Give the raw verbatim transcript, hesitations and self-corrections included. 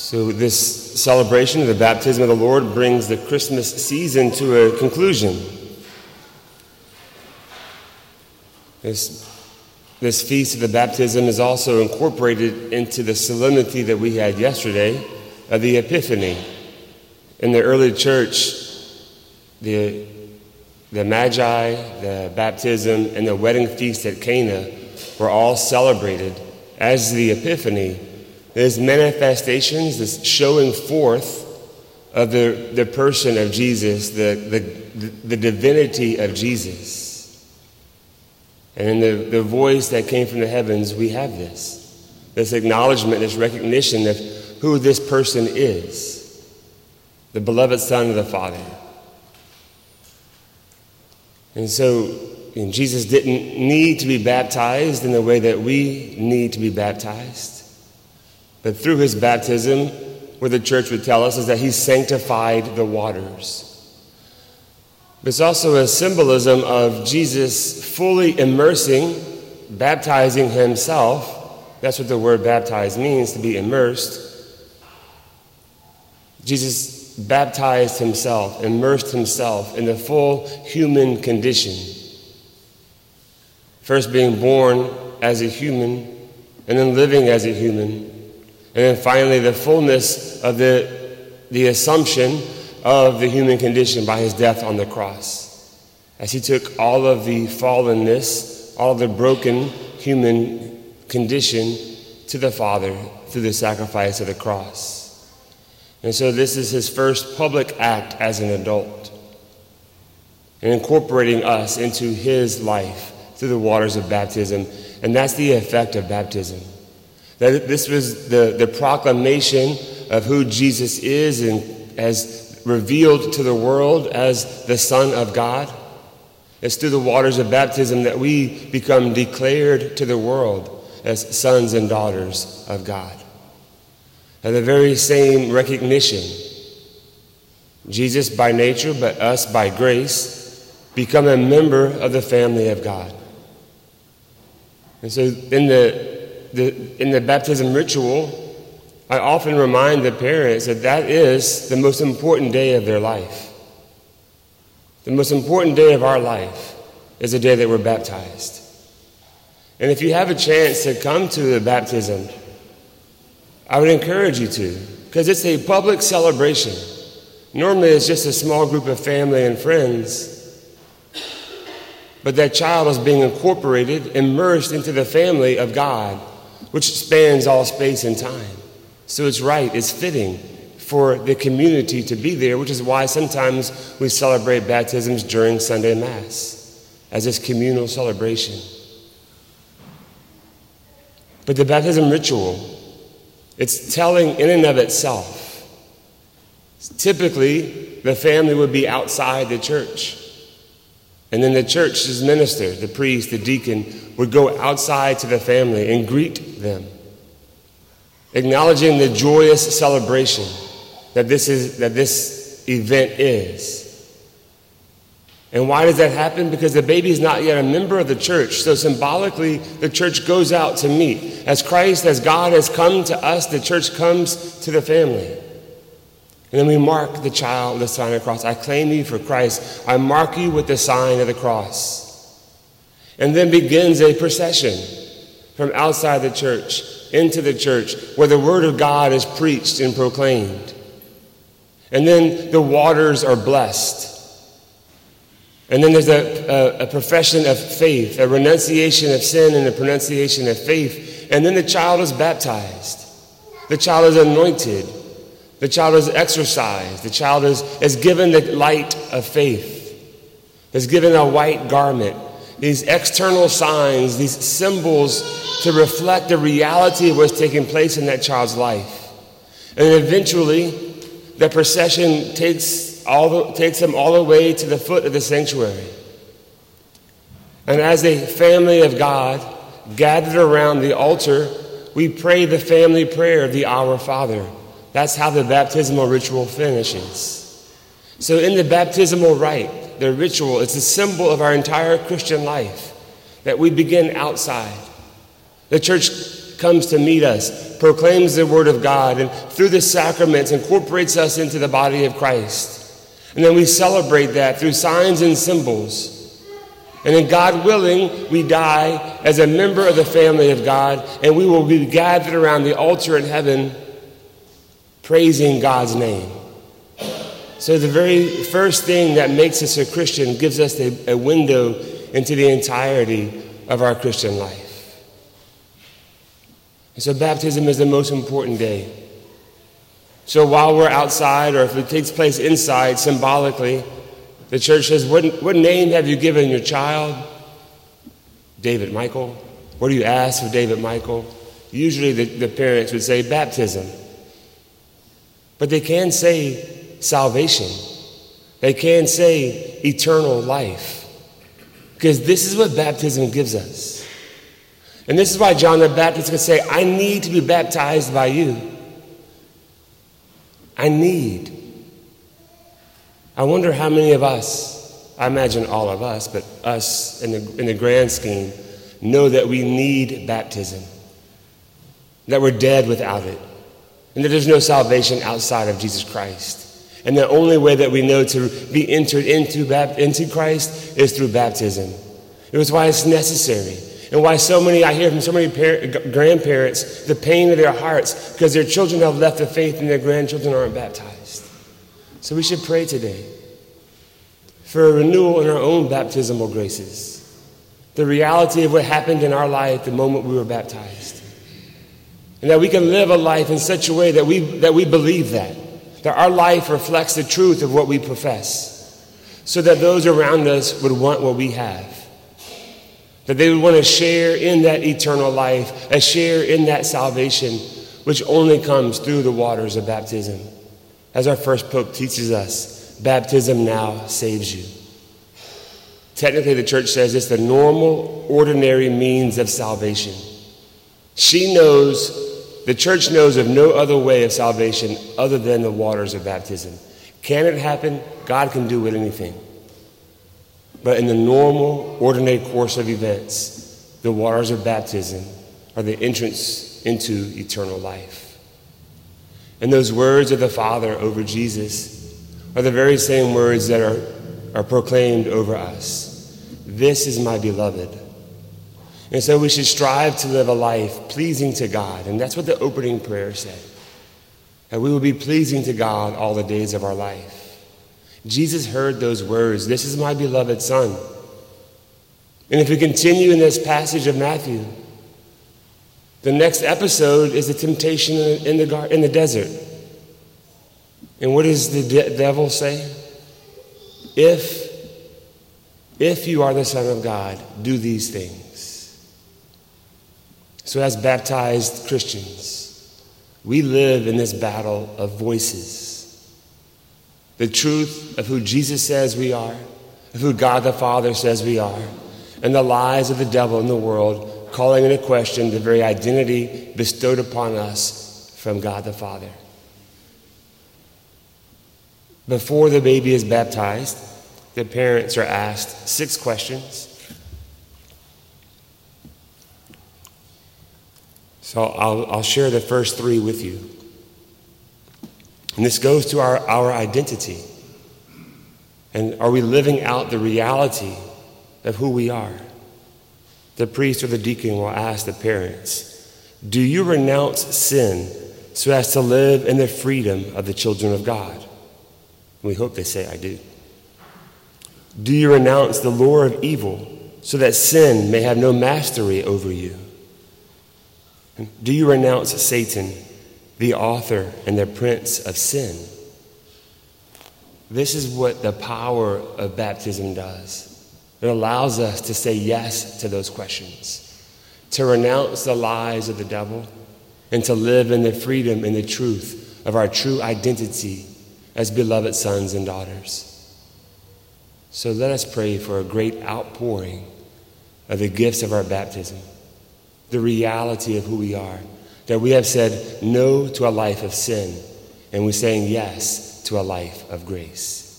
So this celebration of the baptism of the Lord brings the Christmas season to a conclusion. This, this feast of the baptism is also incorporated into the solemnity that we had yesterday of the Epiphany. In the early church, the, the Magi, the baptism, and the wedding feast at Cana were all celebrated as the Epiphany. There's manifestations, this showing forth of the, the person of Jesus, the, the, the divinity of Jesus. And in the, the voice that came from the heavens, we have this, this acknowledgement, this recognition of who this person is, the beloved Son of the Father. And so and Jesus didn't need to be baptized in the way that we need to be baptized. But through his baptism, what the church would tell us is that he sanctified the waters. But it's also a symbolism of Jesus fully immersing, baptizing himself. That's what the word baptized means, to be immersed. Jesus baptized himself, immersed himself in the full human condition. First being born as a human, and then living as a human. And then finally, the fullness of the, the assumption of the human condition by his death on the cross. As he took all of the fallenness, all of the broken human condition to the Father through the sacrifice of the cross. And so this is his first public act as an adult, and incorporating us into his life through the waters of baptism. And that's the effect of baptism. That this was the, the proclamation of who Jesus is and as revealed to the world as the Son of God. It's through the waters of baptism that we become declared to the world as sons and daughters of God. And the very same recognition, Jesus by nature, but us by grace, become a member of the family of God. And so in the The, in the baptism ritual, I often remind the parents that that is the most important day of their life. The most important day of our life is the day that we're baptized. And if you have a chance to come to the baptism, I would encourage you to, because it's a public celebration. Normally it's just a small group of family and friends. But that child is being incorporated, immersed into the family of God, which spans all space and time. So it's right, it's fitting for the community to be there, which is why sometimes we celebrate baptisms during Sunday Mass as this communal celebration. But the baptism ritual, it's telling in and of itself. Typically, the family would be outside the church. And then the church's minister, the priest, the deacon, would go outside to the family and greet them, acknowledging the joyous celebration that this is that this event is. And why does that happen? Because the baby is not yet a member of the church. So symbolically, the church goes out to meet. As Christ, as God has come to us, the church comes to the family. And then we mark the child with the sign of the cross. I claim you for Christ. I mark you with the sign of the cross. And then begins a procession from outside the church into the church where the word of God is preached and proclaimed. And then the waters are blessed. And then there's a, a, a profession of faith, a renunciation of sin and a pronunciation of faith. And then the child is baptized. The child is anointed. The child is exorcised. The child is, is given the light of faith. Is given a white garment. These external signs, these symbols to reflect the reality of what's taking place in that child's life. And eventually, the procession takes, all the, takes them all the way to the foot of the sanctuary. And as a family of God gathered around the altar, we pray the family prayer of the Our Father. That's how the baptismal ritual finishes. So in the baptismal rite, the ritual, it's a symbol of our entire Christian life, that we begin outside. The church comes to meet us, proclaims the word of God, and through the sacraments incorporates us into the body of Christ. And then we celebrate that through signs and symbols. And then, God willing, we die as a member of the family of God, and we will be gathered around the altar in heaven praising God's name. So the very first thing that makes us a Christian gives us a, a window into the entirety of our Christian life. And so baptism is the most important day. So while we're outside, or if it takes place inside, symbolically, the church says, what, what name have you given your child? David Michael. What do you ask for David Michael? Usually the, the parents would say baptism. But they can say salvation. They can say eternal life. Because this is what baptism gives us. And this is why John the Baptist could say, I need to be baptized by you. I need. I wonder how many of us, I imagine all of us, but us in the, in the grand scheme, know that we need baptism. That we're dead without it. And that there's no salvation outside of Jesus Christ. And the only way that we know to be entered into, into Christ is through baptism. It was why it's necessary. And why so many, I hear from so many parent, grandparents, the pain of their hearts because their children have left the faith and their grandchildren aren't baptized. So we should pray today for a renewal in our own baptismal graces. The reality of what happened in our life the moment we were baptized. And that we can live a life in such a way that we, that we believe that. That our life reflects the truth of what we profess, so that those around us would want what we have. That they would want to share in that eternal life, a share in that salvation, which only comes through the waters of baptism. As our first Pope teaches us, baptism now saves you. Technically, the church says it's the normal, ordinary means of salvation. She knows The church knows of no other way of salvation other than the waters of baptism. Can it happen? God can do it anything. But in the normal, ordinary course of events, the waters of baptism are the entrance into eternal life. And those words of the Father over Jesus are the very same words that are, are proclaimed over us. This is my beloved. And so we should strive to live a life pleasing to God. And that's what the opening prayer said. That we will be pleasing to God all the days of our life. Jesus heard those words, this is my beloved Son. And if we continue in this passage of Matthew, the next episode is the temptation in the, gar- in the desert. And what does the de- devil say? If, if you are the Son of God, do these things. So as baptized Christians, we live in this battle of voices. The truth of who Jesus says we are, of who God the Father says we are, and the lies of the devil in the world calling into question the very identity bestowed upon us from God the Father. Before the baby is baptized, the parents are asked six questions. So I'll, I'll share the first three with you. And this goes to our, our identity. And are we living out the reality of who we are? The priest or the deacon will ask the parents, do you renounce sin so as to live in the freedom of the children of God? And we hope they say, I do. Do you renounce the lure of evil so that sin may have no mastery over you? Do you renounce Satan, the author and the prince of sin? This is what the power of baptism does. It allows us to say yes to those questions, to renounce the lies of the devil, and to live in the freedom and the truth of our true identity as beloved sons and daughters. So let us pray for a great outpouring of the gifts of our baptism. The reality of who we are, that we have said no to a life of sin, and we're saying yes to a life of grace.